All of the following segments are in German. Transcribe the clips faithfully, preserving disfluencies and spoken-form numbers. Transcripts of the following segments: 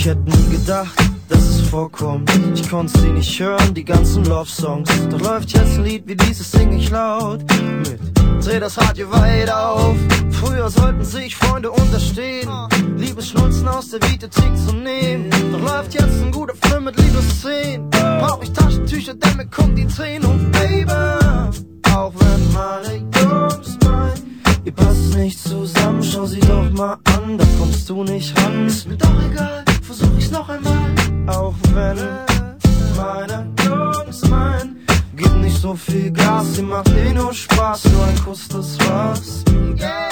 Ich hätte nie gedacht, dass es vorkommt. Ich konnte sie nicht hören, die ganzen Love-Songs. Doch läuft jetzt ein Lied wie dieses, sing ich laut mit. Dreh das Radio weit auf. Früher sollten sich Freunde unterstehen, Liebesschnulzen aus der Videothek zu nehmen. Doch läuft jetzt ein guter Film mit Liebesszenen. Brauch ich Taschentücher, denn mir kommt die Tränen. Und Baby, auch wenn meine Jungs meinen, ihr passt nicht zusammen, schau sie doch mal an, da kommst du nicht ran. Ist mir doch egal, versuch ich's noch einmal. Auch wenn meine Jungs meinen, gib nicht so viel Gas, sie macht eh nur Spaß, nur ein Kuss, das war's. Yeah.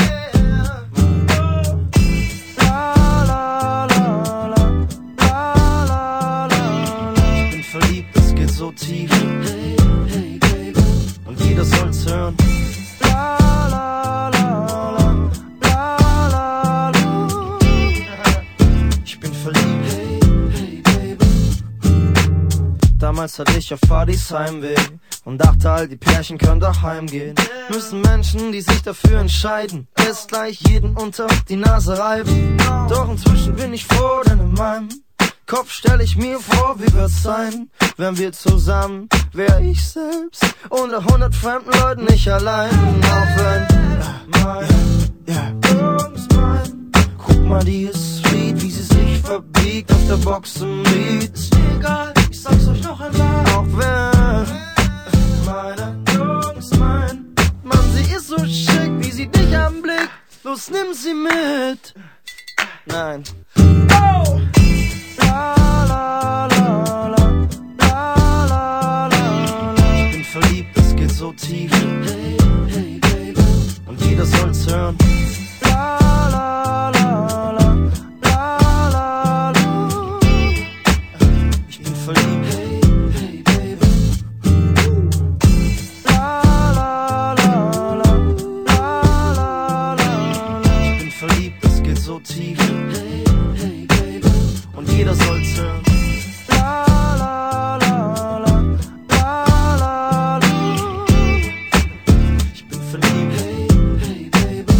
La, la, la, la, la, la, la. Ich bin verliebt, es geht so tief. Hey, hey, baby. Und jeder soll's hören. La, la, la, la, la, la, la. Ich bin verliebt. Hey, hey, baby. Damals hatte ich auf Partys Heimweh und dachte, all die Pärchen können doch heimgehen. Müssen Menschen, die sich dafür entscheiden, erst gleich jeden unter die Nase reiben. Doch inzwischen bin ich froh, denn in meinem Kopf stell ich mir vor, wie wird's sein, wenn wir zusammen, wär ich selbst unter hundert fremden Leuten nicht allein. Auch wenn mein, yeah, yeah. Guck mal, die ist sweet, wie sie sich verbiegt auf der Box im Beat. Ist mir egal, ich sag's euch noch einmal. Auch wenn meine Jungs meinen, Mann, sie ist so schick, wie sie dich am Blick. Los, nimm sie mit. Nein. Oh! La, la, la, la, la, la, la. Ich bin verliebt, es geht so tief. Hey, hey, baby. Und jeder soll's hören. La, la, la, la, la, la, la. Ich bin verliebt. Hey, hey, baby. La, la, la, la, la, la, la. Ich bin verliebt, es geht so tief. Hey, hey, baby. Und jeder soll's hören. La, la, la, la, la, la, la. Ich bin verliebt. Hey, hey, baby.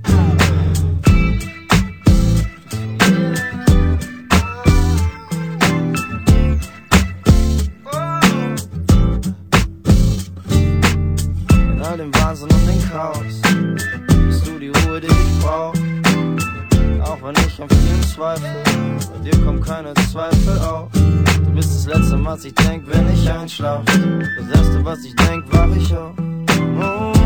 In all dem Wahnsinn und dem Chaos bist du die Ruhe, die ich brauch. Auch wenn ich an vielen zweifle, bei dir kommt keine Zweifel auf. Du bist das Letzte, was ich denk, wenn ich einschlaf. Das Erste, was ich denk, wach ich auf. Oh.